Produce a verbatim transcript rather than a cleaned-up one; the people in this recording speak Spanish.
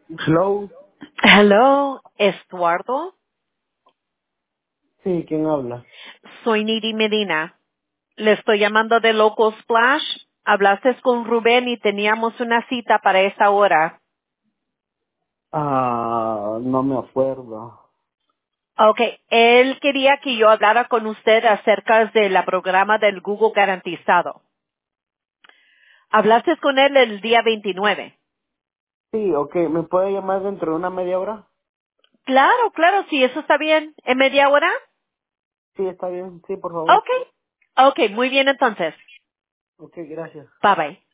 Hello. Hello, Estuardo. Sí, ¿quién habla? Soy Nidi Medina. Le estoy llamando de Local Splash. Hablaste con Rubén y teníamos una cita para esa hora. Ah, no me acuerdo. Okay, él quería que yo hablara con usted acerca del programa del Google garantizado. Hablaste con él el día veintinueve. Sí, ok, ¿me puede llamar dentro de una media hora? Claro, claro, sí, eso está bien. ¿En media hora? Sí, está bien, sí, por favor. Okay. Okay, muy bien entonces. Ok, gracias. Bye bye.